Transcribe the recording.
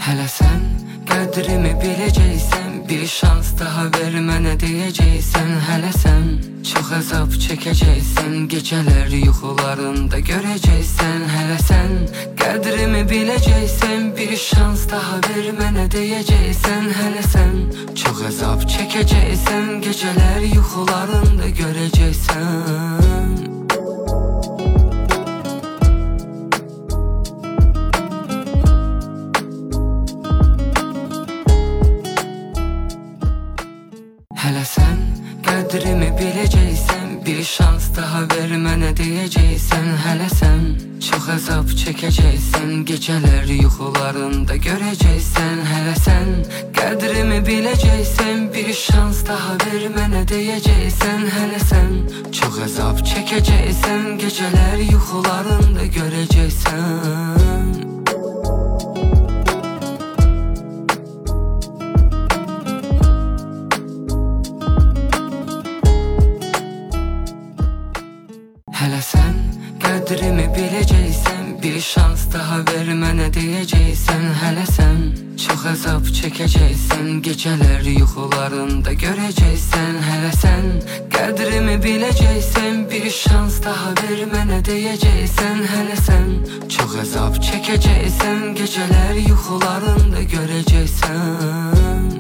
Hələ sən qədrimi biləcəksən, bir şans daha ver mənə deyəcəksən. Hələ sən çox əzab çəkəcəksən, gecələr yuxularında görəcəksən. Hələ sən qədrimi biləcəksən, bir şans daha ver mənə deyəcəksən. Hələ sən çox əzab çəkəcəksən, gecələr yuxularında görəcəksən. Hələ sən qədrimi biləcəksən, bir şans daha ver mənə deyəcəksən. Hələ sən çox əzab çəkəcəksən, gecələr yuxularında görəcəksən. Hələ sən qədrimi biləcəksən, bir şans daha ver mənə deyəcəksən. Hələ sən çox əzab çəkəcəksən, gecələr yuxularında görəcəksən. Hələ sən qədrimi biləcəksən, bir şans daha ver mənə deyəcəksən. Hələ sən çox əzab çəkəcəksən, gecələr yuxularında görəcəksən. Hələ sən qədrimi biləcəksən, bir şans daha ver mənə deyəcəksən. Hələ sən çox əzab çəkəcəksən, gecələr yuxularında görəcəksən.